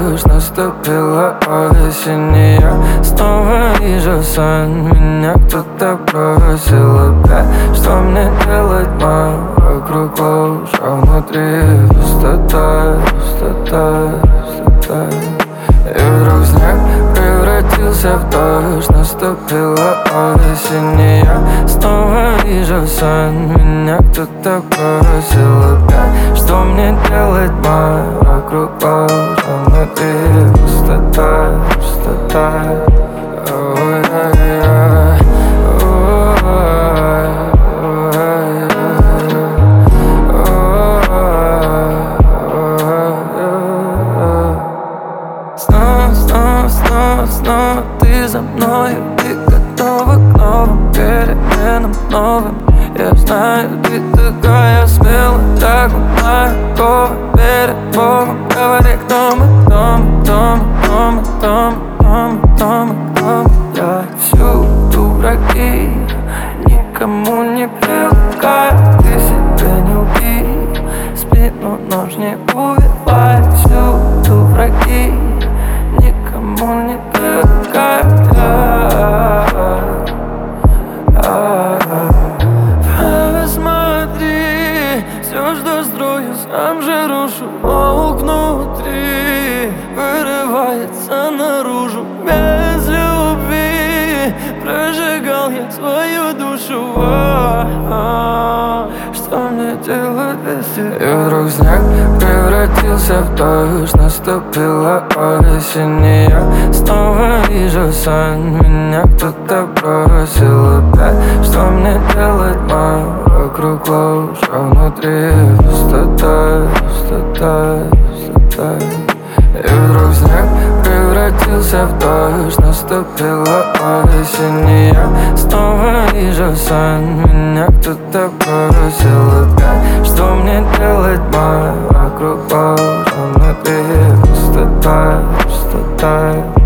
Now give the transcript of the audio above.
дождь, наступила осень, и я снова вижу сон. Меня кто-то бросил опять. Что мне делать, мам? Вокруг ложь, а внутри пустота, пустота, пустота. И вдруг снег превратился в дождь, наступила осень, и я снова вижу сон. Меня кто-то бросил опять. Что мне делать, мам? Вокруг ложь, а внутри пустота, пустота. Снова ты за мною, ты готова к новым переменам, новым. Я знаю, ты такая смелая, так умная, готова перед Богом. Говори, кто мы, кто мы, кто мы, кто мы, кто мы, кто мы, кто мы. Я всюду враги, никому не привыкаю. Ты себя не убей, спину нож не убивай. Всюду враги, никому не привыкаю. Посмотри, все, что строю, сам же рушу. Волк внутри вырывается наружу. Без любви прожигал я свою душу. Что мне делать без тебя? И вдруг снег превратился в дождь, наступила осень, и я снова вижу сон. Меня кто-то бросил опять. Что мне делать, мам? Вокруг ложь, а внутри пустота, пустота, пустота. И вдруг снег превратился в дождь, наступила осень, и я снова вижу сон. Меня кто-то бросил опять. Что мне делать, мам? Вокруг ложь, а внутри пустота, пустота.